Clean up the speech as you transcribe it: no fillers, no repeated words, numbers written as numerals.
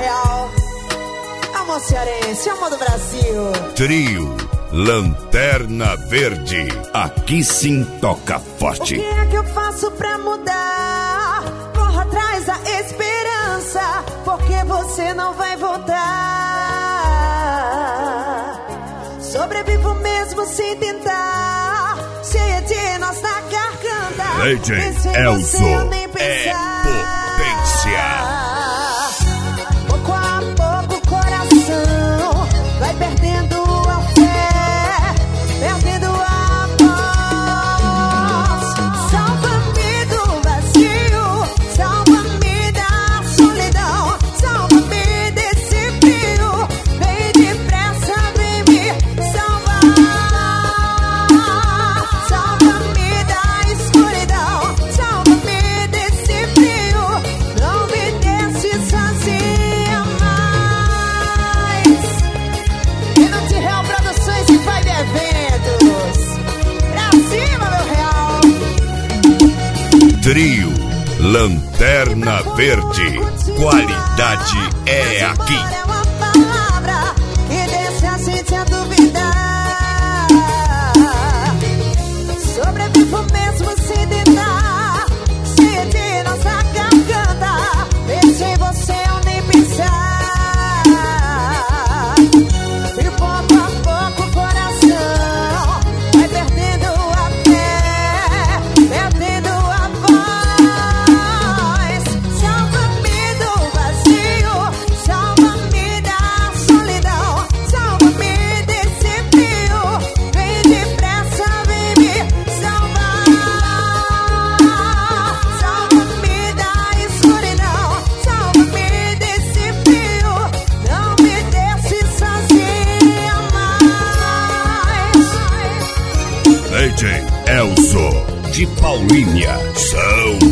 real. Amor cearense, amor do Brasil. Trio Lanterna Verde. Aqui sim toca forte. O que é que eu faço pra mudar? Corro atrás da esperança, porque você não vai voltar. Sobrevivo mesmo sem tentar, cheia de nós na garganta. DJ Elzo é potência. Pouco a pouco o coração vai perdendo a fé, perdendo a voz. Salva-me do vazio, salva-me da solidão, salva-me desse frio. Vem depressa, vem me salvar. Salva-me da escuridão, salva-me desse frio. Não me deixe sozinha mais. Minuto Real Produções e Vibe Eventos. Pra cima, meu real. Trio Lanterna Verde. Qualidade é aqui. É uma palavra que deixa a gente a duvidar. Sobrevivo mesmo sem tentar, cheia de nossa garganta. Deixa em você eu nem pensar. E pouco a pouco o coração vai perdendo a fé, perdendo a voz. Salva-me do vazio, salva-me da solidão, salva-me desse frio. Vem depressa, vem me salvar. Salva-me da escuridão, salva-me desse frio. Não me deixe sozinha mais. DJ Elzo de Paulínia. São